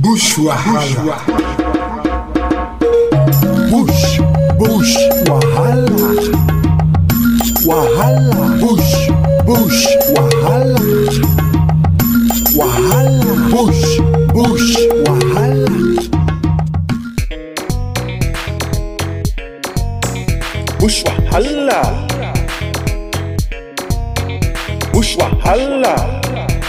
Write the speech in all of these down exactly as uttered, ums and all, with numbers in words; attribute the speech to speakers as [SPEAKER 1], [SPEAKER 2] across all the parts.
[SPEAKER 1] Bush Wahala. Bush, Bush Wahala. Wahala. Bush, Bush Wahala. Wahala. Bush, Bush Wahala.
[SPEAKER 2] Bush Wahala. Bush Wahala.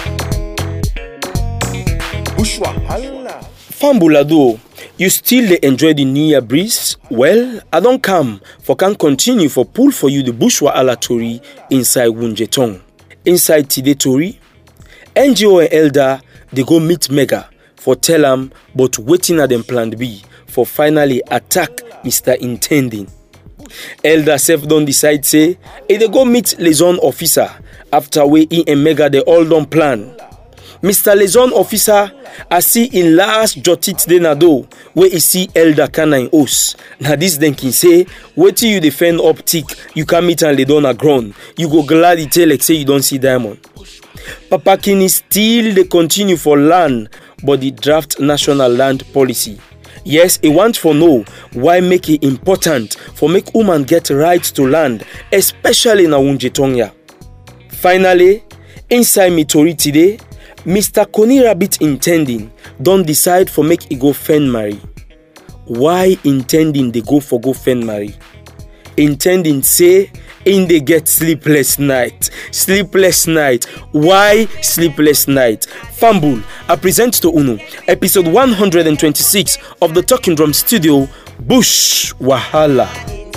[SPEAKER 2] Bush Wahala. Fambulado, you still dey enjoy the New Year breeze? Well, I don't come for can continue for pull for you the Bush Wahala Tori inside Wunjetong. Inside today Tori, N G O and Elder they go meet Mega for tell am but waiting at them plan B for finally attack Mister Intending. Elder self don't decide say e dey go meet liaison officer after we he and Mega they all don't plan. Mister Liaison officer I see in last jotit de nado where he see Elder Kana in house. Now this then can say wait till you defend optic you can meet and lay down a ground. You go glad it tell like say you don't see diamond. Papa Kini still they continue for land but the draft national land policy. Yes, he want for know why make it important for make woman get right to land, especially in Wunjetongia. Finally, inside me Tori today, Mister Coney Rabbit Intending don't decide for make e go fen marry. Why Intending they go for go fen marry? Intending say in they get sleepless night. Sleepless night. Why sleepless night? Fambul, I present to Uno episode one hundred twenty-six of the Talking Drum Studio, Bush Wahala.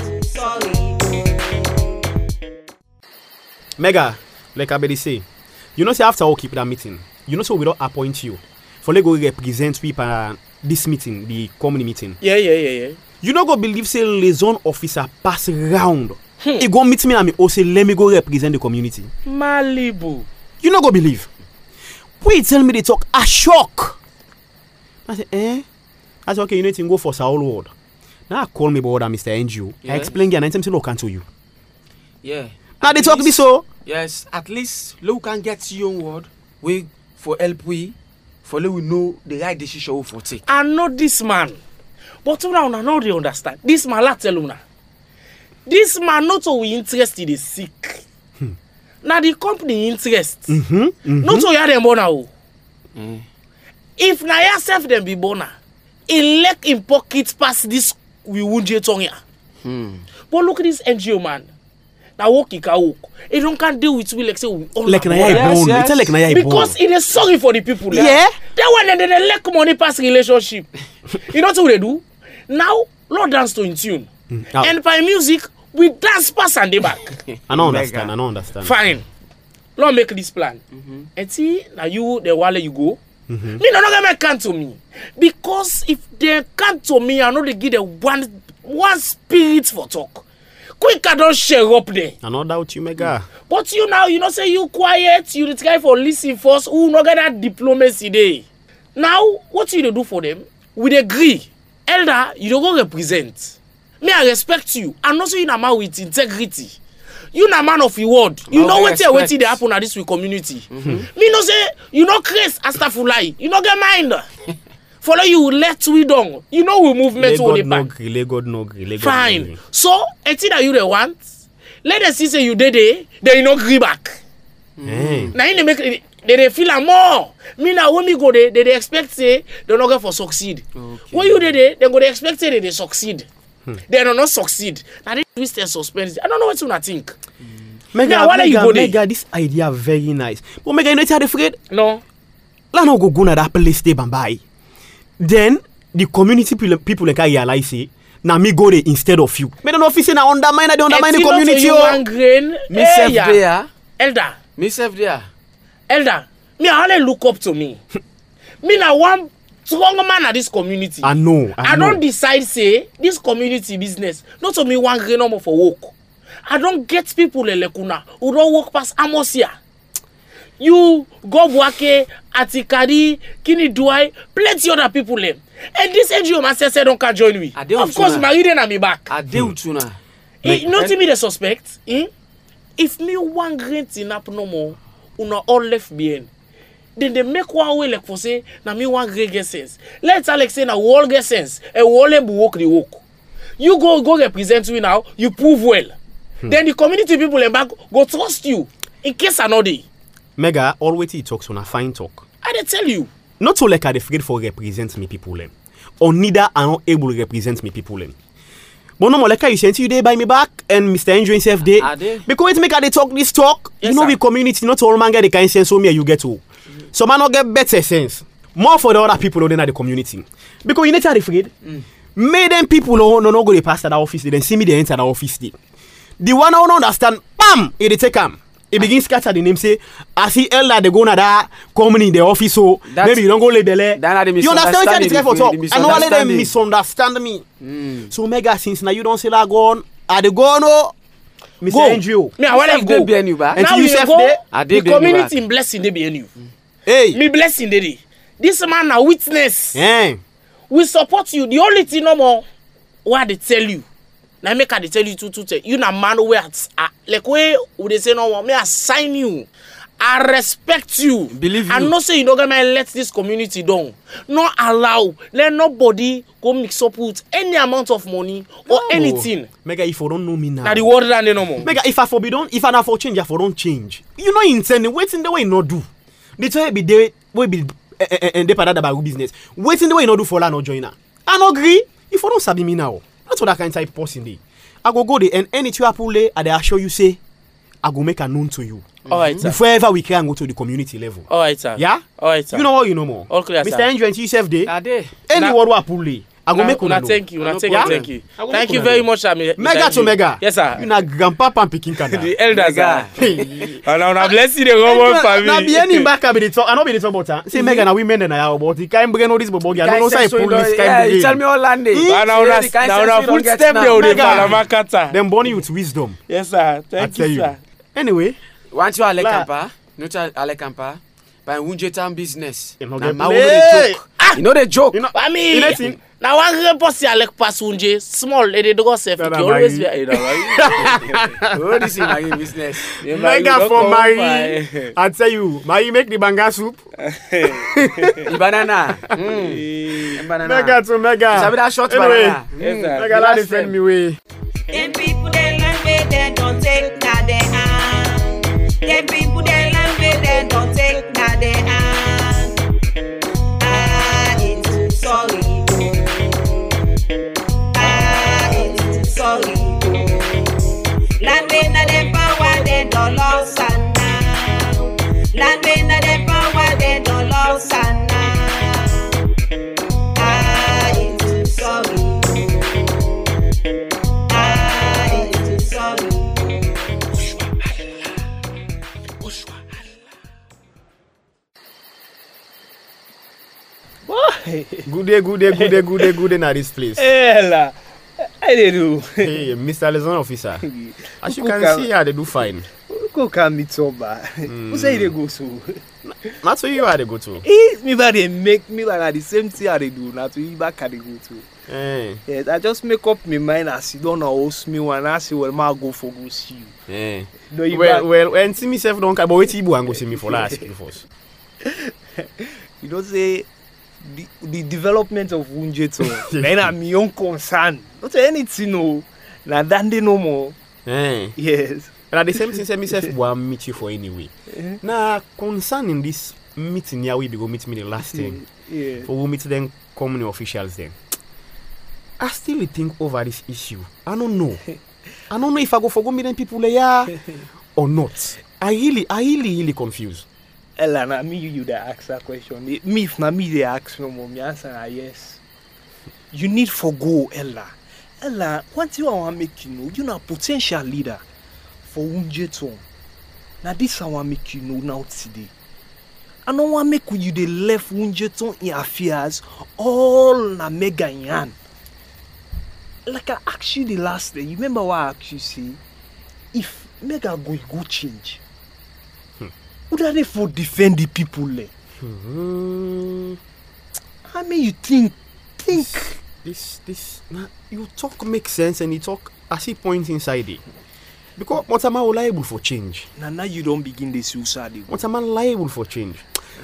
[SPEAKER 3] Mega, like I better say, you know say after we keep that meeting, you know so we don't appoint you for let go represent people uh, this meeting, the community meeting.
[SPEAKER 2] Yeah, yeah, yeah, yeah.
[SPEAKER 3] You not go believe say liaison officer pass round. Hmm. He go meet me and me also let me go represent the community.
[SPEAKER 2] Malibu.
[SPEAKER 3] You not go believe. We tell me they talk a shock. I say, eh? I say, okay, you need to go for Saul Ward. Now I call me brother Mister N G O. Yeah. I explain again and I say, look, can't you.
[SPEAKER 4] Yeah.
[SPEAKER 3] Now they talk me so.
[SPEAKER 4] Yes, at least look can get your word. We for help we for let we know the right decision for take.
[SPEAKER 2] I know this man. But una una no dey understand. This man la tell una. This man not so we interested is sick. Hmm. Now the company interest.
[SPEAKER 3] Mm-hmm, mm-hmm.
[SPEAKER 2] Not so ya dem bona o. Mm. If na yourself them be bona, he leg in pocket pass this we Wunjetong ya. Hmm. But look at this N G O man. Now walk he can walk. He don't can deal with we like say we all
[SPEAKER 3] like na ya born. It's like na ya born.
[SPEAKER 2] Because it is sorry for the people.
[SPEAKER 3] Yeah.
[SPEAKER 2] yeah? That one then they lack money pass relationship. You know what they do? Now Lord dance to in tune. Mm. Oh. And by music we dance pass and they back.
[SPEAKER 3] I don't understand. I don't understand.
[SPEAKER 2] Fine. Lord make this plan. Mm-hmm. And see now you the while you go. Mm-hmm. Me no no get come to me because if they come to me I know they give them one one spirit for talk. Quick, I don't share up there.
[SPEAKER 3] I know doubt you, Mega.
[SPEAKER 2] But you now, you know, say you quiet, you try for listen first, who not get that diplomacy day. Now, what you do for them? We agree. Elder, you don't go represent. Me, I respect you. And also you na man with integrity. You na man of your word. You know what what they happen at this community. Mm-hmm. Me no say, you know craze astafulai. You no get mind. Follow you let we down. You know we movement
[SPEAKER 3] all
[SPEAKER 2] the
[SPEAKER 3] back. Let God no agree. Let God
[SPEAKER 2] fine.
[SPEAKER 3] No agree.
[SPEAKER 2] So, it's that you the want. Let us see say you did it, then you no agree back.
[SPEAKER 3] Mm.
[SPEAKER 2] Now they make they, they feel a more. Me now when me go there, they, they expect say they not go for succeed. Okay. When you did it, they go they expect say they, they succeed. Hmm. They don't not succeed. Now they twist and suspense. I don't know what you not think.
[SPEAKER 3] Mm. Mega, now, Mega, you go Mega, there? This idea very nice. But Mega, you know what afraid?
[SPEAKER 2] No.
[SPEAKER 3] Let no go go na that place stay bambai. Then the community people like I realize say now me go there instead of you. Me don't office na undermine na undermine the community
[SPEAKER 2] oh. Grain.
[SPEAKER 4] Me self there.
[SPEAKER 2] Elder.
[SPEAKER 4] Me self there.
[SPEAKER 2] Elder. Me I look up to me. Me na one strong man at this community.
[SPEAKER 3] I know. I,
[SPEAKER 2] I
[SPEAKER 3] know.
[SPEAKER 2] don't decide say this community business. Not to me one grain no more for work. I don't get people like una who don't work past Amosia. You go Bwake, Atikari, Kini Duai, plenty other people them. And this N G O man said don't can join me. Of course, Mariden and me back.
[SPEAKER 4] I do tuna.
[SPEAKER 2] You know to me the suspect. Eh? If me one grain tin up no more, una all left behind.
[SPEAKER 5] then they make one way like for say, na me one great get sense. Let's Alex say na wall get sense, and wall be walk the walk. You go go represent you now, you prove well. Hmm. Then the community people in back go trust you in case another.
[SPEAKER 3] Mega, always he talks on a fine talk.
[SPEAKER 5] I dey tell you.
[SPEAKER 3] Not so like I dey afraid for represent me people them. Or neither are not able to represent me people them. But no more like you sent you there by me back and Mister Andrew himself there. Because it make they talk this talk. Yes, you know, we community, not all man get the kind of sense so me you get to. Mm-hmm. So man not get better sense. More for the other people than the community. Because you need to be afraid. Mm. May them people no no no go to pass that office, they then see me they enter the office there. The one who don't understand, bam, it take them. It begins scatter the name say, I see elder they go na that company in the office so that's, maybe you don't go label it. You understand what I'm trying to talk? And all of them misunderstand me. Mm. So mega since now you don't say that go on, are they go no? Mister Andrew.
[SPEAKER 5] Me I want to go.
[SPEAKER 4] You back.
[SPEAKER 5] Now you go. The community in blessing they be you.
[SPEAKER 3] Hey.
[SPEAKER 5] Me blessing they. This man a witness.
[SPEAKER 3] Yeah.
[SPEAKER 5] We support you. The only thing no more what they tell you. Now make I tell you to to tell you na man where uh, like where would they say no me assign you. I respect you.
[SPEAKER 4] Believe you.
[SPEAKER 5] And not say you don't gonna let this community down. Not allow let nobody go mix up with any amount of money or no. anything.
[SPEAKER 3] Mega if you don't know me now.
[SPEAKER 5] Now the word than no more.
[SPEAKER 3] Mega if I forbidden if I not for change I for don't change. You know intending waiting the way not do. The time be there we be and they part about business. Waiting the way not do for la no joiner. I no agree. If you don't sabi me now. That's what I kind of type person dey. I go go there and any two apple there, I assure you say, I go make a known to you.
[SPEAKER 5] Mm-hmm. All right, sir.
[SPEAKER 3] Before ever we can go to the community level.
[SPEAKER 5] All right, sir.
[SPEAKER 3] Yeah?
[SPEAKER 5] All right, sir.
[SPEAKER 3] You know what you know more.
[SPEAKER 5] All clear,
[SPEAKER 3] Mister
[SPEAKER 5] sir.
[SPEAKER 3] Andrew and yourself there.
[SPEAKER 4] Are they?
[SPEAKER 3] Any word wa apple there. I go make
[SPEAKER 5] una
[SPEAKER 3] know.
[SPEAKER 5] Thank you. Una thank
[SPEAKER 3] yeah?
[SPEAKER 5] you. Thank you. Thank you very much, sir.
[SPEAKER 3] Mega to mega.
[SPEAKER 5] Yes, sir.
[SPEAKER 3] You na grandpa and picking can.
[SPEAKER 5] The elders, sir. And now bless you the Roman family.
[SPEAKER 3] Na be any back be the talk. I no be the talk about. Say mega na women na ya about. He can't bring all this bobo. I don't know say police
[SPEAKER 4] can't bring. Tell me all land.
[SPEAKER 5] Now now now footstep there with the Palamakata.
[SPEAKER 3] Them born you with wisdom.
[SPEAKER 5] Yes, sir. Thank you, sir.
[SPEAKER 3] Anyway,
[SPEAKER 4] once you ale kampa, no to ale kampa. By Wunje town business.
[SPEAKER 3] You know
[SPEAKER 4] the
[SPEAKER 3] joke.
[SPEAKER 4] You know the joke.
[SPEAKER 5] You know, I mean, now one repost ya like pass Wunje small. They do go safe. You always be, you know, right?
[SPEAKER 4] Oh, this is my business.
[SPEAKER 3] Mega for Marie. I tell you, Marie make the banga soup.
[SPEAKER 4] The banana. Mm. Banana.
[SPEAKER 3] Mega to mega.
[SPEAKER 4] Sabi that short
[SPEAKER 3] anyway,
[SPEAKER 4] banana.
[SPEAKER 3] Yes, mm. Mega la defend me way.
[SPEAKER 6] Them people they land me, they don't take that they hand. Them people they land me, they don't take that they hand. Ah, it's sorry. Ah, it's sorry. Land me na them power, they don't lose and now. Land me na them power, they don't lose and now. Ah, it's sorry.
[SPEAKER 3] Good day, good day, good day, good day, good day na this place.
[SPEAKER 2] Ela, I dey do.
[SPEAKER 3] Hey, Mister Liaison Officer. As you can see, I dey do fine.
[SPEAKER 2] Go come meet sober. Who say they go so?
[SPEAKER 3] Not to you, I dey go to.
[SPEAKER 2] Eh, me but they make me like the same thing I dey do. Not to you back I dey go to.
[SPEAKER 3] Eh.
[SPEAKER 2] Yes, I just make up my mind as you don't know host me when I say well, ma go for go see you.
[SPEAKER 3] Eh.
[SPEAKER 2] No, you
[SPEAKER 3] well,
[SPEAKER 2] back.
[SPEAKER 3] well, and see myself don't care, but wait till you and go see me for last first.
[SPEAKER 2] You don't say. The, the development of Wunjeto, then I'm your own concern. Not say anything, no. Now, that they no more.
[SPEAKER 3] Eh.
[SPEAKER 2] Yes.
[SPEAKER 3] And at the same time, say myself will meet you for anyway. Uh-huh. Now, concerning this meeting, yeah, we go meet me the last time.
[SPEAKER 2] Yeah.
[SPEAKER 3] For we meet them company officials then. I still think over this issue. I don't know. I don't know if I go for go meet them people there or not. I really, I really, really confused.
[SPEAKER 2] Ella, na me you that ask that question. Me if na me they ask no more, me answer na yes. You need for go, Ella. Ella, what you want make you know, you na potential leader for Wunjeto. Now this I want make you know now today. I don't want make you the left Wunjeto in affairs all na mega in hand. Like I asked you the last day, you remember what I asked you say? If mega go go change. Would they for defend the people there?
[SPEAKER 3] Hmm.
[SPEAKER 2] I mean, you think, think.
[SPEAKER 3] This, this, nah, you talk makes sense and you talk as he points inside it. Because what am I liable for change?
[SPEAKER 2] Now, now you don't begin the suicide.
[SPEAKER 3] What am I liable for change?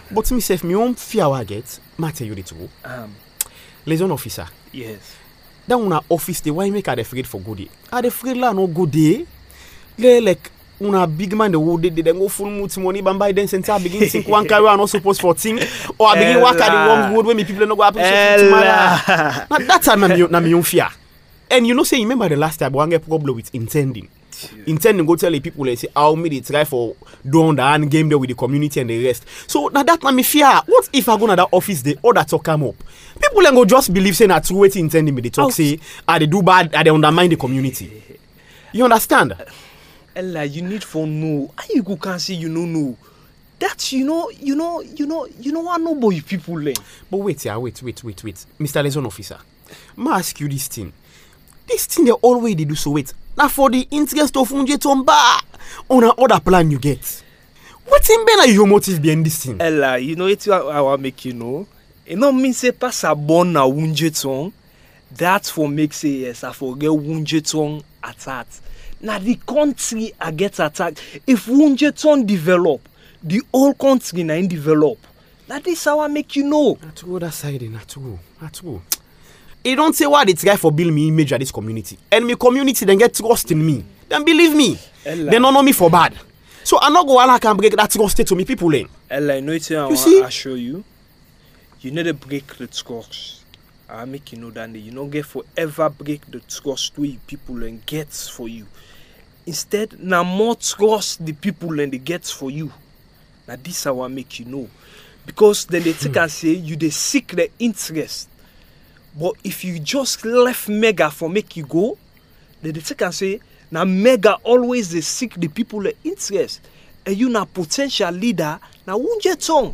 [SPEAKER 3] But myself, me own fear I get. Ma tell you the truth.
[SPEAKER 5] Um,
[SPEAKER 3] Liaison officer.
[SPEAKER 5] yes.
[SPEAKER 3] That una office day, why make her afraid for good day? Are they afraid la no good day? They like una big man the wood they then go full much money but by then since I begin think one carry not supposed for thing or I begin work at the wrong road when me people no go appreciate to my now that time na me na me own fear. And you know say remember the last time one get problem with intending. Intending go tell the people they say how me they try for doing the hand game there with the community and the rest. So now that na me fear. What if I go to that office day all that talk come up? People then go just believe saying that true waiting intending me they talk say ah they do bad ah they undermine the community. You understand?
[SPEAKER 5] Ella, you need for know. How you go can say you no know? That you know, you know, you know, you know what nobody people learn.
[SPEAKER 3] But wait, yeah, wait, wait, wait, wait. Mister Liaison Officer, may I ask you this thing. This thing they always they do so wait. Now for the interest of Unjetomba on an other plan you get. What in be your motive behind this thing?
[SPEAKER 5] Ella, you know it's what I want make you know. It not mean say pass a born na Unjeton. That's for make say yes, I forget Unjeton attacked. Now the country I get attacked. If Unjeton develop, the whole country na develop. That is how I make you know.
[SPEAKER 3] Not to go that side, not to go, not to go. He don't say why they try for build me image at this community. And my community then get trust in me. Then believe me.
[SPEAKER 5] Ella.
[SPEAKER 3] They don't know me for bad. So I not go all I can break that trust to me people in.
[SPEAKER 5] Ella, you know it's I want
[SPEAKER 3] see?
[SPEAKER 5] to show you. You need to break the trust. I make you know that you don't get forever break the trust way people and gets for you. Instead, now more trust the people and they gets for you. Now this how I make you know. Because then they take and say you they seek the interest. But if you just left Mega for make you go, then they take and say, now Mega always they seek the people the interest. And you now potential leader, now won't you tongue?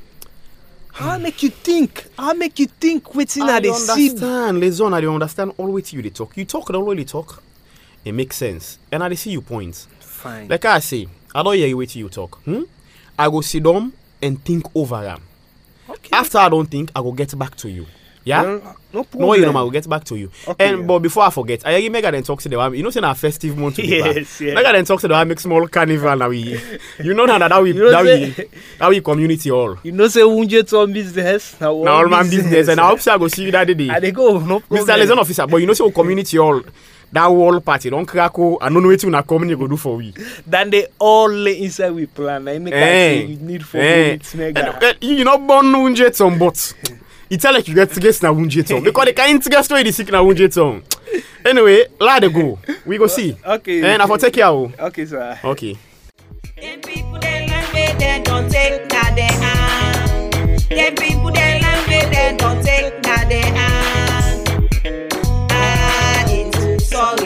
[SPEAKER 5] How make you think? How make you think waiting
[SPEAKER 3] I
[SPEAKER 5] at the seed?
[SPEAKER 3] understand, Liaison, I don't understand all way to you they talk. You talk, all way they talk. It makes sense. And I see your points.
[SPEAKER 5] Fine.
[SPEAKER 3] Like I say, I don't hear you wait till you talk. Hmm? I go sit down and think over them.
[SPEAKER 5] Okay.
[SPEAKER 3] After I don't think, I will get back to you. Yeah?
[SPEAKER 5] Well, no problem.
[SPEAKER 3] No, you know, I will get back to you.
[SPEAKER 5] Okay,
[SPEAKER 3] and
[SPEAKER 5] yeah.
[SPEAKER 3] but before I forget, I hear Mega then talk to the one. You know, say na festive month to
[SPEAKER 5] Yes, yeah.
[SPEAKER 3] Mega then talk to the one make small carnival now we. You know now that we
[SPEAKER 5] You know
[SPEAKER 3] that we
[SPEAKER 5] say-
[SPEAKER 3] that we community all.
[SPEAKER 5] You know, say Unjeton business. Now
[SPEAKER 3] Now all man business and I hope say I go see you that day.
[SPEAKER 5] And they go, no problem.
[SPEAKER 3] Mister Liaison Officer, but you know say we community all. That whole party don't crack. I don't know what you community go do for we.
[SPEAKER 5] Then they all lay inside we plan. I make I say you need for
[SPEAKER 3] eh.
[SPEAKER 5] it, Mega.
[SPEAKER 3] And, uh, you know born Unjeton but it's like you get to guess now Unjeton because they can't guess to the sick now Unjeton. Anyway, let it go. We go see.
[SPEAKER 5] Okay.
[SPEAKER 3] And I for take care. Oh.
[SPEAKER 5] Okay, sir.
[SPEAKER 3] Okay.
[SPEAKER 6] Them people they learn way they don't take that they hand. Them people they learn way they don't take that they hand. Ah, it's sorry.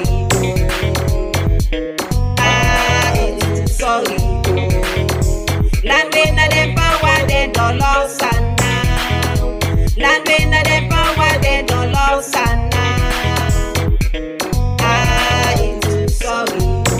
[SPEAKER 6] Ah, it's sorry. Land way na them power they don't lost and now. Land way na them power they don't lost and now. Ah, it's sorry.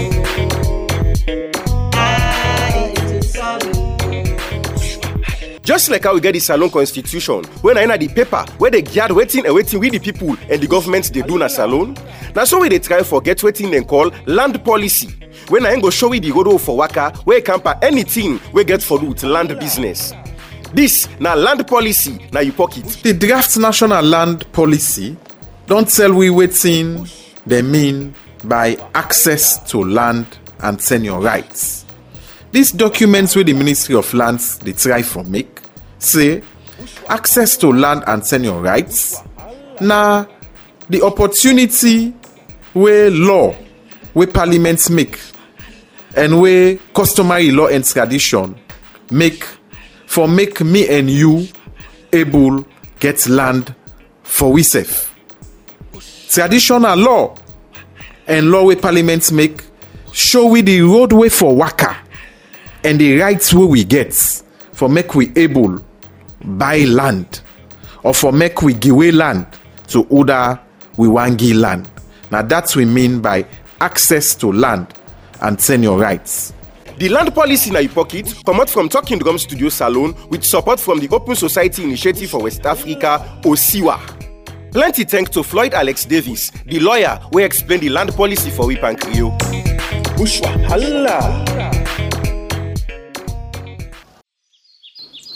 [SPEAKER 7] Just like how we get the Salon Constitution, when I know the paper, where they guard waiting and waiting with the people and the government they do na Salon. Now so we they try forget waiting and call land policy. When I go show you the road for waka, where camper anything we get for root land business. This na land policy na you pocket.
[SPEAKER 8] The draft national land policy don't tell we waiting they mean by access to land and tenure rights. These documents where the Ministry of Lands they try for make say access to land and tenure rights na the opportunity where law where parliaments make and where customary law and tradition make for make me and you able get land for we safe. Traditional law and law where parliaments make show we the roadway for waka and the rights where we get for make we able buy land or for make we give away land to other we want give land. Now that's we mean by access to land and tenure rights.
[SPEAKER 7] The land policy na your pocket come out from Talking Drum Studio Salon with support from the Open Society Initiative for West Africa, O S I W A. Plenty thanks to Floyd Alex Davis, the lawyer who explained the land policy for we and Creole. Bushwa, holla!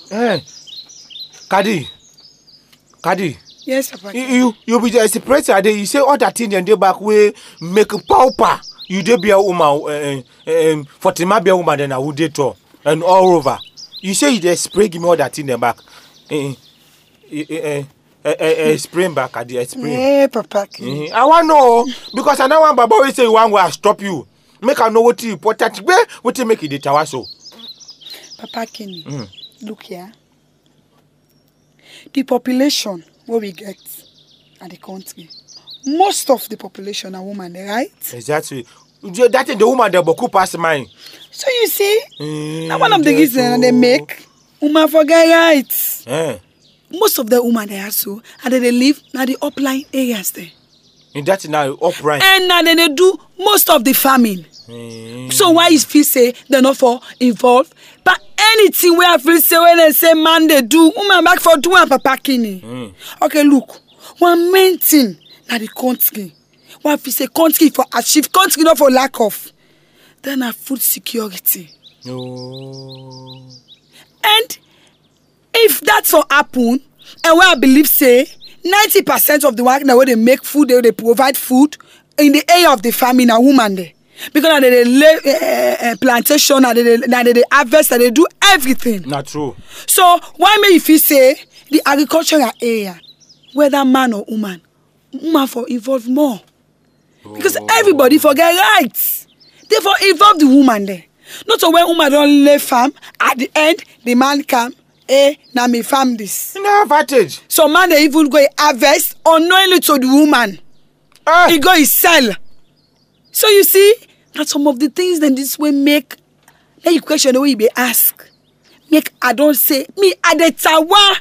[SPEAKER 4] Eh, Kadi, Kadi.
[SPEAKER 9] Yes, Papa.
[SPEAKER 4] You you, you be just surprised today. You say all that thing and they back way make pauper. You dey be a woman, uh, um, for Tima be a woman then I would date her and all over. You say you just spray give me all that thing then back. Eh, eh, eh, eh, eh, spray back at the spray.
[SPEAKER 9] Hey, Papa.
[SPEAKER 4] Mm-hmm. I want to know because I know one Baba will say one way I stop you. Make I know what you important. Where what you make it the tower so.
[SPEAKER 9] Papa Kenny,
[SPEAKER 4] Mm.
[SPEAKER 9] look here. The population what we get at the country, most of the population are women, right?
[SPEAKER 4] Exactly. That is the woman that boku pass mine.
[SPEAKER 9] So you see,
[SPEAKER 4] Mm,
[SPEAKER 9] now one of the reasons they make women forget rights.
[SPEAKER 4] Eh.
[SPEAKER 9] Most of the women they are so, and then they live now the upline areas there.
[SPEAKER 4] And that's now upright.
[SPEAKER 9] And now then they do most of the farming.
[SPEAKER 4] Mm.
[SPEAKER 9] So why is feel say they're not for involved? But anything where I feel say when they say man they do, woman back for doing Papa Kenny.
[SPEAKER 4] Mm.
[SPEAKER 9] Okay, look, one main thing now the country. One feel say country for achieve, country not for lack of. Then our food security.
[SPEAKER 4] No.
[SPEAKER 9] And if that's for happen, and where I believe say ninety percent of the work now where they make food, they, they provide food in the area of the farming a woman there. Because now they, they lay uh, uh, plantation, now they, now they, they harvest, and they do everything.
[SPEAKER 4] Not true.
[SPEAKER 9] So why may if you say the agricultural area, whether man or woman, woman for involve more. Because
[SPEAKER 4] Oh.
[SPEAKER 9] everybody forget rights. Therefore involve the woman there. Not so when woman don't lay farm, at the end the man come, eh, now me farm this.
[SPEAKER 4] No advantage.
[SPEAKER 9] So man they even go harvest unknowingly to the woman.
[SPEAKER 4] Ah.
[SPEAKER 9] He go he sell. So you see, that's some of the things that this way make. Then you question the way you be ask. Make I don't say me at the tower,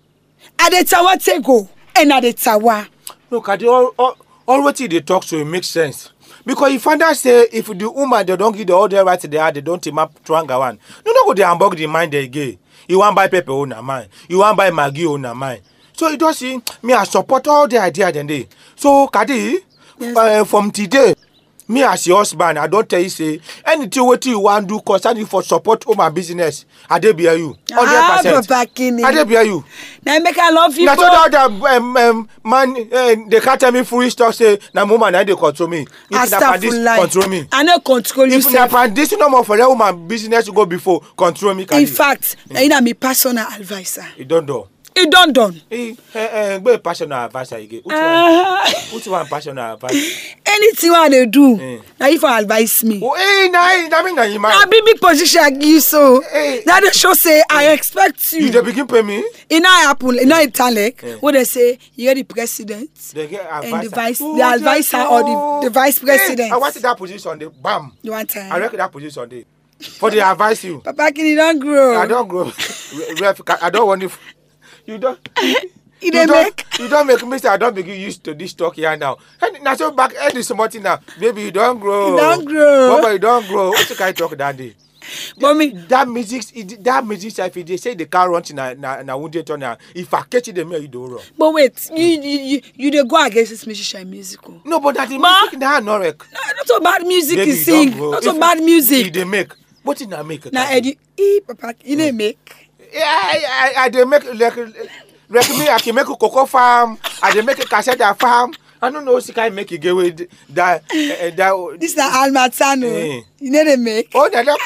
[SPEAKER 9] at the tower take go and at the tower.
[SPEAKER 4] Look at the all all, all what they talk so it makes sense. Because if I say if the woman they don't give the other right they are, they don't team up Tranga one. No no go they hamburg the mind they gay. You want buy pepper on a mine. You want buy Maggie on a mine. So it does see me I support all the idea then they. So Kadi,
[SPEAKER 9] Yes.
[SPEAKER 4] uh, from today, me as your husband, I don't tell you say anything what you want to do concerning for support of my business. I dey bear you.
[SPEAKER 9] Ah,
[SPEAKER 4] Hundred percent.
[SPEAKER 9] Papa Kenny.
[SPEAKER 4] I dey bear you.
[SPEAKER 9] Now make I love you.
[SPEAKER 4] Na so that um, um, man, uh, they can't tell me foolish talk say na woman na dey control me. If na pandis control me.
[SPEAKER 9] I no control you.
[SPEAKER 4] If na pandis no more for that woman business to go before control me.
[SPEAKER 9] In fact, mm. you know me personal advisor.
[SPEAKER 4] You don't do.
[SPEAKER 9] It done done.
[SPEAKER 4] Eh, eh, eh, be personal advisor again. Which
[SPEAKER 9] Uh,
[SPEAKER 4] one? Which one personal advisor?
[SPEAKER 9] anything what they do,
[SPEAKER 4] Eh.
[SPEAKER 9] now if you advise me.
[SPEAKER 4] Oh, eh, na, na me na you
[SPEAKER 9] Now
[SPEAKER 4] man.
[SPEAKER 9] big big position I give you so.
[SPEAKER 4] Eh.
[SPEAKER 9] Now they show say I expect you.
[SPEAKER 4] You dey begin pay me.
[SPEAKER 9] In our apple, in our talent,
[SPEAKER 4] Eh.
[SPEAKER 9] what they say, you're the president
[SPEAKER 4] They get
[SPEAKER 9] and
[SPEAKER 4] advisor.
[SPEAKER 9] the vice,
[SPEAKER 4] Oh,
[SPEAKER 9] the advisor
[SPEAKER 4] yes,
[SPEAKER 9] or
[SPEAKER 4] oh.
[SPEAKER 9] the, the vice president.
[SPEAKER 4] Eh, I want that position. They bam.
[SPEAKER 9] You want
[SPEAKER 4] I
[SPEAKER 9] time?
[SPEAKER 4] reckon that position there. For the advise you.
[SPEAKER 9] Papa Kenny don't grow.
[SPEAKER 4] I don't grow. Ref, I don't want you. You don't.
[SPEAKER 9] It
[SPEAKER 4] You
[SPEAKER 9] dey
[SPEAKER 4] don't,
[SPEAKER 9] make.
[SPEAKER 4] you don't make me say I don't begin used to this talk here now. And now so back end is something now. Baby, you don't grow.
[SPEAKER 9] You don't grow.
[SPEAKER 4] Mama, you don't grow. What you can talk that day?
[SPEAKER 9] Mommy,
[SPEAKER 4] That music, it- that music, if they say they can't run na na na wounded turn now. If I catch it, they you don't run.
[SPEAKER 9] but wait, you you you, you dey go against this musician musical.
[SPEAKER 4] No, but that the
[SPEAKER 9] Ma.
[SPEAKER 4] music now no wreck.
[SPEAKER 9] No, not so bad music
[SPEAKER 4] Baby,
[SPEAKER 9] is
[SPEAKER 4] you
[SPEAKER 9] sing.
[SPEAKER 4] don't grow.
[SPEAKER 9] Not so
[SPEAKER 4] If-
[SPEAKER 9] bad
[SPEAKER 4] If
[SPEAKER 9] music.
[SPEAKER 4] they make, what did I make?
[SPEAKER 9] Now Eddie, eh, Papa, you dey make.
[SPEAKER 4] Yeah, I, I, I they make like like me. I can make a cocoa farm. I they make a cassette farm. I don't know if I make it get with that uh, that.
[SPEAKER 9] This na Almatano.
[SPEAKER 4] Eh.
[SPEAKER 9] You know they make.
[SPEAKER 4] Oh, no, no.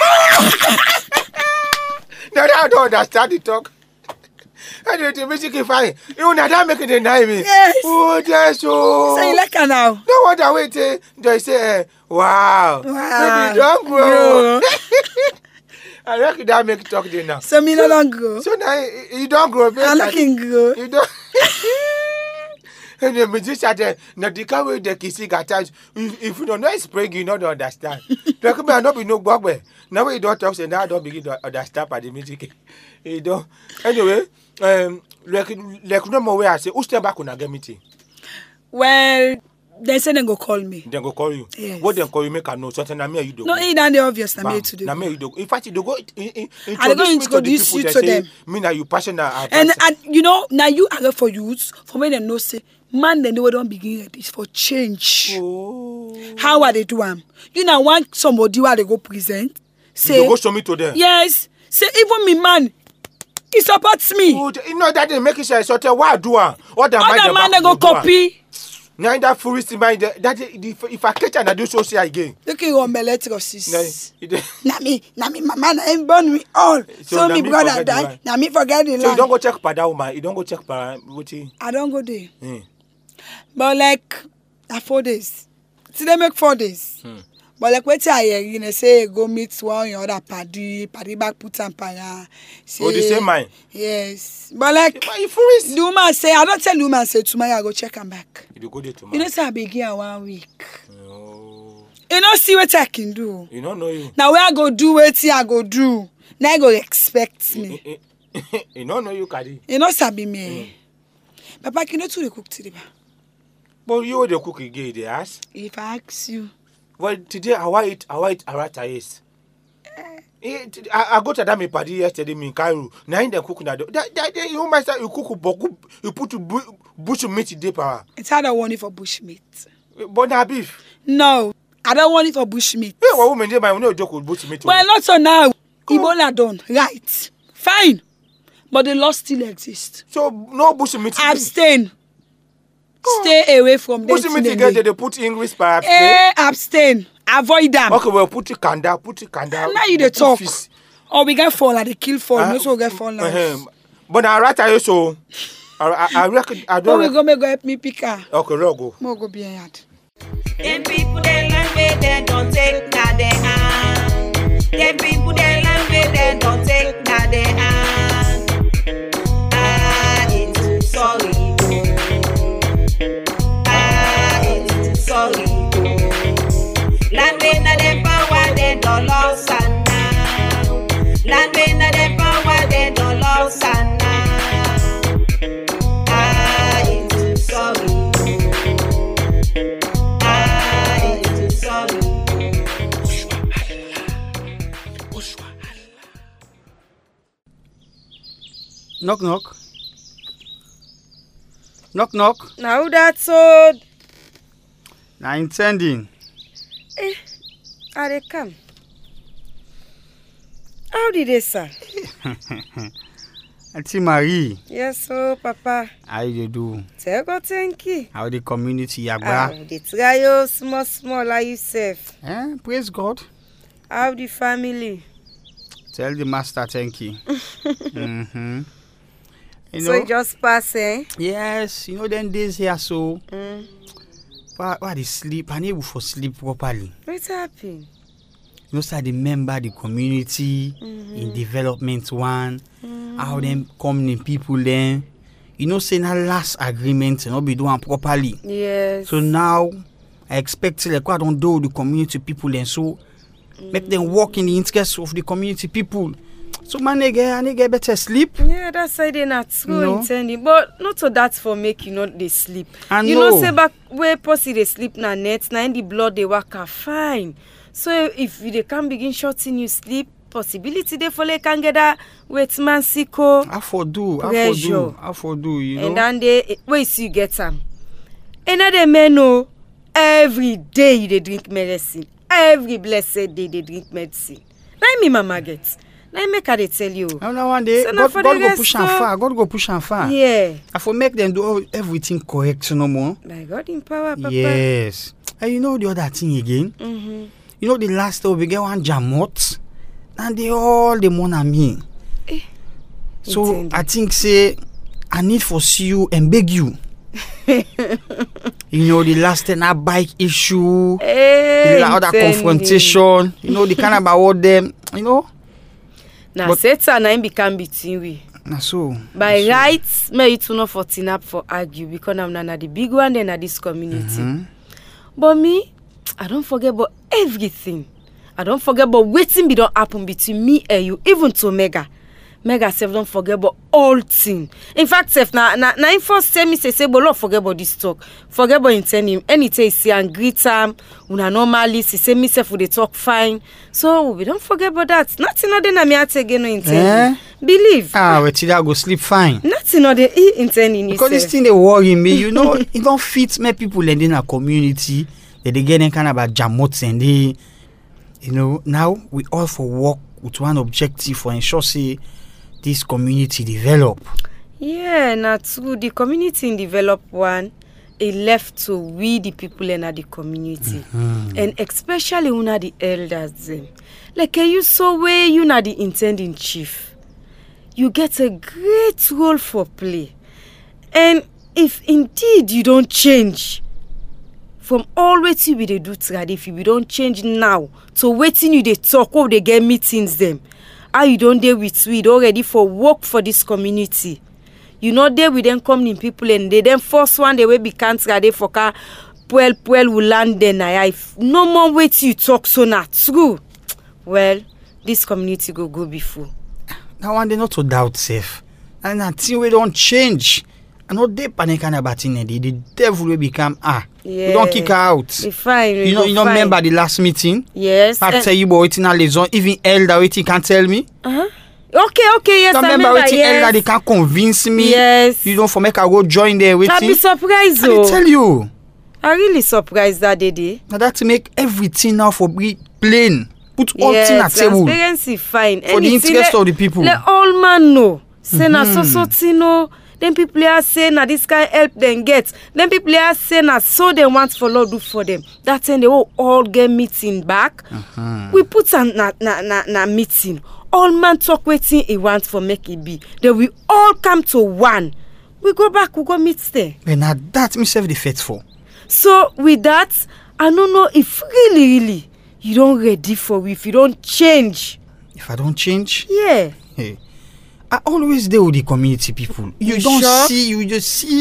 [SPEAKER 4] No, I don't understand the talk. I don't the music is fine. You know that make it deny me.
[SPEAKER 9] Yes.
[SPEAKER 4] Oh, yes, oh.
[SPEAKER 9] So you like her now?
[SPEAKER 4] No wonder wait. eh, They say, eh, wow.
[SPEAKER 9] Wow.
[SPEAKER 4] Baby, don't grow. I reckon that make it talk there now.
[SPEAKER 9] So me no long grow.
[SPEAKER 4] So now you you don't grow.
[SPEAKER 9] I'm looking grow.
[SPEAKER 4] You don't. And the musician there, now the kind way they kiss at times, if, if you don't know spring, you don't understand. Like me, I don't be no bugbear. Now when you don't talk, so now I don't begin to understand by the music. You don't. Anyway, um, like like no more way I say, who step back on a game meeting?
[SPEAKER 9] Well, they say they go call me.
[SPEAKER 4] Then go call you.
[SPEAKER 9] Yes.
[SPEAKER 4] What then call you make a know something? Now me you do.
[SPEAKER 9] No, it and the obvious. Na me to do.
[SPEAKER 4] Now me you do. In fact, you do go. In, in,
[SPEAKER 9] I go
[SPEAKER 4] introduce me
[SPEAKER 9] introduce
[SPEAKER 4] to
[SPEAKER 9] you
[SPEAKER 4] the
[SPEAKER 9] to
[SPEAKER 4] people that
[SPEAKER 9] them.
[SPEAKER 4] say, me now you passionate.
[SPEAKER 9] And
[SPEAKER 4] advisor.
[SPEAKER 9] and you know now you are for youths for when they know say man they know don't begin ready for change.
[SPEAKER 4] Oh.
[SPEAKER 9] How are they do am? You know want somebody where they go present. Say
[SPEAKER 4] You go show me to them.
[SPEAKER 9] yes. Say even me man, He supports me.
[SPEAKER 4] Good. You know that they make it say so tell what do one. What the
[SPEAKER 9] Other man they go copy.
[SPEAKER 4] Now that foolish mind that if I catch and I do so say again.
[SPEAKER 9] Look at your melody sis.
[SPEAKER 4] No,
[SPEAKER 9] Na me, na me, mama na him born me all. So,
[SPEAKER 4] So
[SPEAKER 9] me
[SPEAKER 4] na me
[SPEAKER 9] brother
[SPEAKER 4] forget the
[SPEAKER 9] die.
[SPEAKER 4] line.
[SPEAKER 9] Na me forget the
[SPEAKER 4] So you
[SPEAKER 9] line.
[SPEAKER 4] don't go check pada woman. You don't go check para what you.
[SPEAKER 9] I don't go there.
[SPEAKER 4] Hmm.
[SPEAKER 9] But like, na four days. Today make four days.
[SPEAKER 4] Hmm.
[SPEAKER 9] But like wetin I hear, you know, say go meet one your other party, party back put am para.
[SPEAKER 4] Oh, the same mind.
[SPEAKER 9] Yes. But like,
[SPEAKER 4] Why you foolish?
[SPEAKER 9] the woman say, I don't tell the woman say tomorrow I go check am back.
[SPEAKER 4] You go there tomorrow.
[SPEAKER 9] You know say I begin one week.
[SPEAKER 4] Oh.
[SPEAKER 9] You know see what I can do.
[SPEAKER 4] You don't know you.
[SPEAKER 9] Now where I go do wetin I go do. Now I go expect me.
[SPEAKER 4] You don't know you, Kadi.
[SPEAKER 9] You know sabi me. Papa, can you too dey cook today? Ba?
[SPEAKER 4] But you will the cook again, they ask.
[SPEAKER 9] If I ask you.
[SPEAKER 4] Well, today I want it. I want it. Arata is. I, I go to that me party yesterday in Cairo. Now in the cook na do. That that you must you cook boku. You put bu- bush meat today, power.
[SPEAKER 9] It's how I want it for bushmeat.
[SPEAKER 4] But na beef.
[SPEAKER 9] No, I don't want it for bushmeat.
[SPEAKER 4] Hey, what woman dey my no joke with bush meat.
[SPEAKER 9] Well, not so now. Ebola done. Right. Fine. But the law still exists.
[SPEAKER 4] So no bush meat.
[SPEAKER 9] Abstain. Stay away from them.
[SPEAKER 4] Bush meat get they put English by abstain.
[SPEAKER 9] Eh, abstain. Avoid them.
[SPEAKER 4] Okay, well put it kanda, put it kanda.
[SPEAKER 9] Now you dey
[SPEAKER 4] put
[SPEAKER 9] talk.
[SPEAKER 4] fish.
[SPEAKER 9] Or we get fall like they kill fall.
[SPEAKER 4] Ah,
[SPEAKER 9] No so we get fall now.
[SPEAKER 4] Uh-huh. But na arata is so. I I I reckon I
[SPEAKER 9] Oh,
[SPEAKER 4] don't.
[SPEAKER 9] we
[SPEAKER 4] Reckon.
[SPEAKER 9] go make go help me pick her.
[SPEAKER 4] Okay, let's go.
[SPEAKER 9] Mo go be in yard.
[SPEAKER 6] Them people they land where they don't take na they hand. Them people they land where they don't take na they hand. Ah, it's sorry. Ah, it's sorry. Land where na them power they don't lost and now. Land where na them power they don't lost and now. Ah, it's sorry.
[SPEAKER 3] Knock knock. Knock knock.
[SPEAKER 10] Now that's all.
[SPEAKER 3] Now intending.
[SPEAKER 10] Eh, are they come? How did they, sir?
[SPEAKER 3] Auntie Marie.
[SPEAKER 10] Yes, oh, Papa.
[SPEAKER 3] How you do?
[SPEAKER 10] Tell God thank you.
[SPEAKER 3] How the community
[SPEAKER 10] Ah,
[SPEAKER 3] yagba?
[SPEAKER 10] they try you small, small, like you safe.
[SPEAKER 3] Eh, praise God.
[SPEAKER 10] How the family?
[SPEAKER 3] Tell the master thank you. mm-hmm. You
[SPEAKER 10] So
[SPEAKER 3] know,
[SPEAKER 10] it just pass, eh?
[SPEAKER 3] yes, you know them days here so
[SPEAKER 10] Mm.
[SPEAKER 3] why why they sleep unable for sleep properly.
[SPEAKER 10] What happened?
[SPEAKER 3] You know, so the member the community
[SPEAKER 10] Mm-hmm.
[SPEAKER 3] in development one, how them coming people then. You know, say na last agreement and not be doing properly.
[SPEAKER 10] Yes.
[SPEAKER 3] So now I expect like what I don't do the community people and so make them work in the interest of the community people. So my nigga, I nigga better sleep.
[SPEAKER 10] Yeah, that's why they not true
[SPEAKER 3] No.
[SPEAKER 10] intending. But not so that's for make you not they sleep.
[SPEAKER 3] I
[SPEAKER 10] you
[SPEAKER 3] know.
[SPEAKER 10] know, say back where pussy they sleep na net, na in the blood they work are fine. So if you they can begin shorting you sleep, possibility they follow can get that wet man sicko.
[SPEAKER 3] I for do, I for
[SPEAKER 10] Pressure.
[SPEAKER 3] do, I for do, you know.
[SPEAKER 10] And then they wait see you get some. Another men know every day you they drink medicine. Every blessed day they drink medicine. Let me mama get. Let me make her they tell you.
[SPEAKER 3] I know one day
[SPEAKER 10] So
[SPEAKER 3] God,
[SPEAKER 10] now for
[SPEAKER 3] God
[SPEAKER 10] the
[SPEAKER 3] go
[SPEAKER 10] rest,
[SPEAKER 3] push and
[SPEAKER 10] so-
[SPEAKER 3] far. God go push and far.
[SPEAKER 10] Yeah.
[SPEAKER 3] I for make them do all, everything correct no more.
[SPEAKER 10] By God in power, Papa.
[SPEAKER 3] Yes. And you know the other thing again.
[SPEAKER 10] Mm-hmm.
[SPEAKER 3] You know the last time we get one jamot, and they all the money me.
[SPEAKER 10] Eh,
[SPEAKER 3] So
[SPEAKER 10] intended.
[SPEAKER 3] I think say I need for see you and beg you. You know the last time I bike issue,
[SPEAKER 10] Hey,
[SPEAKER 3] the other
[SPEAKER 10] intended.
[SPEAKER 3] confrontation. You know the kind of about them. You know.
[SPEAKER 10] Now
[SPEAKER 3] But-
[SPEAKER 10] Satan na him become between we.
[SPEAKER 3] Na so.
[SPEAKER 10] By
[SPEAKER 3] na so.
[SPEAKER 10] right, may it not for tin up for argue because I'm not the big one then at this community.
[SPEAKER 3] Mhm.
[SPEAKER 10] But me, I don't forget about everything. I don't forget about waiting be don't happen between me and you, even to Mega. Mega self don't forget about all thing. In fact, self na na na first tell me say say but don't forget about this talk. Forget about intend him. Anything see and greet him. Una normally see say me self they talk fine. So we don't forget about that. Nothing other than me at again no intend.
[SPEAKER 3] Eh?
[SPEAKER 10] Believe.
[SPEAKER 3] Ah, we till I go sleep fine.
[SPEAKER 10] Nothing other he intending
[SPEAKER 3] Because this
[SPEAKER 10] himself.
[SPEAKER 3] thing they worry me, you know, it don't fit me people in a community that they get any kind of about jamots and they, you know, now we all for work with one objective for ensure say this community develop.
[SPEAKER 10] Yeah, na true. The community in develop one, it left to we the people in the community, mm-hmm. and especially una the elders. Them. Like you saw where you na the intending chief, you get a great role for play, and if indeed you don't change from all wetin we dey do trad, if you don't change now to waiting you dey talk or they get meetings them, how you don't dey with we already for work for this community. You know there with them coming people and they then first one they will be can't trade for car puel puel will land then I if no more wait you talk so not true. Well, this community go go before.
[SPEAKER 3] Now one they not to doubt safe. And until we don't change. And not they panic about it. The devil will become ah.
[SPEAKER 10] Yeah.
[SPEAKER 3] We don't kick her out.
[SPEAKER 10] We fine. We
[SPEAKER 3] you know, you know,
[SPEAKER 10] fine.
[SPEAKER 3] remember the last meeting?
[SPEAKER 10] Yes.
[SPEAKER 3] I tell you about waiting a liaison. Even elder waiting can't tell me.
[SPEAKER 10] Uh-huh. Okay, okay, yes,
[SPEAKER 3] I remember.
[SPEAKER 10] remember
[SPEAKER 3] Waiting
[SPEAKER 10] yes.
[SPEAKER 3] elder they can't convince me.
[SPEAKER 10] Yes.
[SPEAKER 3] You don't for make I go join there waiting.
[SPEAKER 10] I'll be surprised though.
[SPEAKER 3] I tell you.
[SPEAKER 10] I really surprised that day day.
[SPEAKER 3] Now that to make everything now for be plain. Put all
[SPEAKER 10] yes,
[SPEAKER 3] things at table.
[SPEAKER 10] Transparency fine.
[SPEAKER 3] For the interest
[SPEAKER 10] let,
[SPEAKER 3] of the people.
[SPEAKER 10] Let all man know. Say
[SPEAKER 3] Mm-hmm.
[SPEAKER 10] na so so thing no. Then people are saying that this guy help them get. Then people are saying that so they want for Lord do for them. That's when they will all get meeting back.
[SPEAKER 3] Uh-huh.
[SPEAKER 10] We put a na, na, na, na meeting. All man talk waiting he wants for make it be. Then we all come to one. We go back, we go meet there.
[SPEAKER 3] And now that myself the faithful.
[SPEAKER 10] So with that, I don't know if really, really you don't ready for it, if you don't change.
[SPEAKER 3] If I don't change?
[SPEAKER 10] Yeah.
[SPEAKER 3] Hey. I always deal with the community people. You,
[SPEAKER 10] You
[SPEAKER 3] don't
[SPEAKER 10] sure?
[SPEAKER 3] see, you just see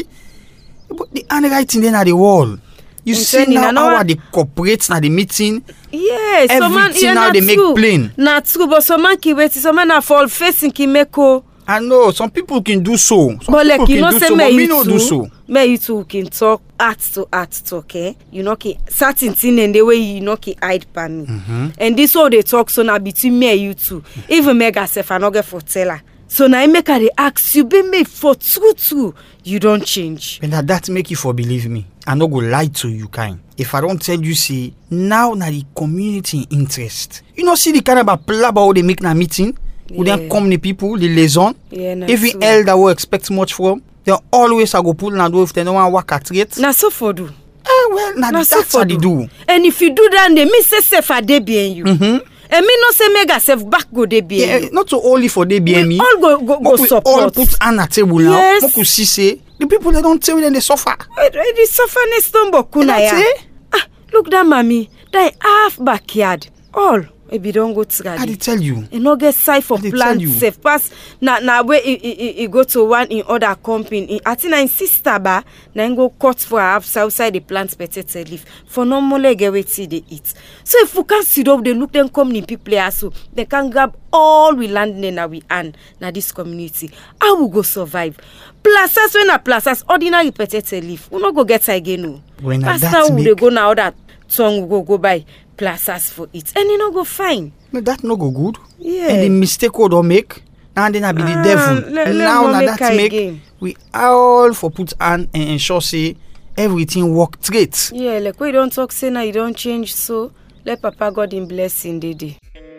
[SPEAKER 3] but the handwriting then at the wall. You
[SPEAKER 10] I'm
[SPEAKER 3] see
[SPEAKER 10] telling you,
[SPEAKER 3] now
[SPEAKER 10] now
[SPEAKER 3] how
[SPEAKER 10] I-
[SPEAKER 3] they cooperate now the meeting.
[SPEAKER 10] Yes,
[SPEAKER 3] Everything now they make plain.
[SPEAKER 10] Na true, but some man ki wait, some man na fall facing ki make o.
[SPEAKER 3] I know some people can do so. Some
[SPEAKER 10] But
[SPEAKER 3] people
[SPEAKER 10] like you
[SPEAKER 3] can
[SPEAKER 10] know,
[SPEAKER 3] do
[SPEAKER 10] say
[SPEAKER 3] so,
[SPEAKER 10] me
[SPEAKER 3] but me
[SPEAKER 10] you
[SPEAKER 3] no
[SPEAKER 10] two,
[SPEAKER 3] do so.
[SPEAKER 10] me you two can talk art to art talk, eh? You know, ki certain thing and the way you know ki hide pa me.
[SPEAKER 3] Mm-hmm.
[SPEAKER 10] And this all they talk so now between me and you two. Even mega self I no get for tell her. So now I make her they ask you be me for true true. You don't change.
[SPEAKER 3] And that, that make you for believe me. I no go lie to you kind. If I don't tell you see now na the community interest. You know see the kind of a plaba they make na meeting. Yeah. Would then come the people, the liaison.
[SPEAKER 10] Yeah, na
[SPEAKER 3] Every
[SPEAKER 10] true.
[SPEAKER 3] elder will expect much from. They always I go pull na do if they don't want work at rate.
[SPEAKER 10] Na so for do.
[SPEAKER 3] Eh well, na,
[SPEAKER 10] Na
[SPEAKER 3] that's
[SPEAKER 10] so for
[SPEAKER 3] how they do.
[SPEAKER 10] And if you do that, they me say safe a dey behind you.
[SPEAKER 3] Mm-hmm.
[SPEAKER 10] And me no say mega self back go dey behind
[SPEAKER 3] Yeah,
[SPEAKER 10] you.
[SPEAKER 3] not so only for the B M E.
[SPEAKER 10] We all go go, go
[SPEAKER 3] Make we
[SPEAKER 10] support.
[SPEAKER 3] all put hand at table now.
[SPEAKER 10] Yes.
[SPEAKER 3] Make we see say the people they don't tell them they suffer.
[SPEAKER 10] Wait, wait, the suffer next number kuna
[SPEAKER 3] That's
[SPEAKER 10] ya.
[SPEAKER 3] it.
[SPEAKER 10] Ah, look that mommy, that half backyard. All maybe don't go to
[SPEAKER 3] I did tell you.
[SPEAKER 10] You no get side for
[SPEAKER 3] I dey
[SPEAKER 10] plant
[SPEAKER 3] tell you.
[SPEAKER 10] safe pass na na where he, he, he, he go to one in other company. I think na in sister ba na him go cut for her house outside the plant potato leaf for normally get wetin they eat. So if we can sit up, they look them company people here so they can grab all we land in na we hand na this community. How we go survive? Plazas when na plazas ordinary potato leaf. We no go get again no.
[SPEAKER 3] When na
[SPEAKER 10] That's
[SPEAKER 3] that
[SPEAKER 10] how we dey
[SPEAKER 3] make-
[SPEAKER 10] go now that tongue we go go buy plazas for it and you no go fine.
[SPEAKER 3] No, that no go good.
[SPEAKER 10] Yeah.
[SPEAKER 3] And the mistake we don't make. And then I be the
[SPEAKER 10] Ah,
[SPEAKER 3] devil.
[SPEAKER 10] le-
[SPEAKER 3] And
[SPEAKER 10] le
[SPEAKER 3] now
[SPEAKER 10] mo
[SPEAKER 3] na
[SPEAKER 10] make
[SPEAKER 3] that
[SPEAKER 10] her
[SPEAKER 3] make
[SPEAKER 10] again.
[SPEAKER 3] we all for put hand and ensure say everything work straight.
[SPEAKER 10] Yeah, like we don't talk say now you don't change so let Papa God in blessing dey dey.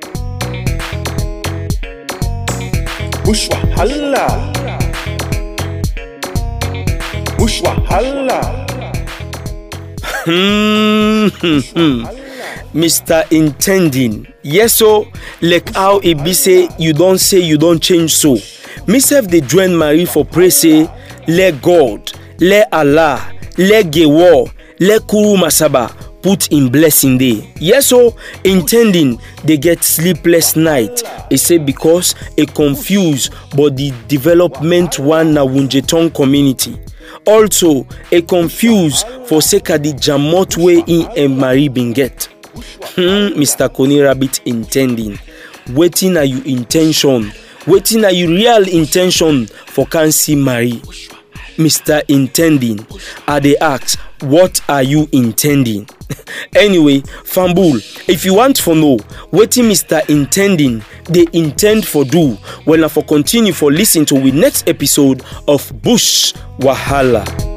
[SPEAKER 2] Bush Wahala. Bush Wahala. Mister Intending. Yes, so like how it be say you don't say you don't change so. Myself they join Marie for pray say let God, let Allah, let Gewo, let Kuru Masaba put in blessing day. Yes, so intending they get sleepless night. It say because a confused but the development one na Wunjetong community. Also a confused for sake of the jamot way in and Marie bin get. Hmm, Mister Coney Rabbit intending. Waiting are you intention? Waiting are you real intention for can see Marie? Mister Intending, are they ask, what are you intending? Anyway, Fambul, if you want to know, waiting Mister Intending, they intend for do, well, now for continue for listen to the next episode of Bush Wahala.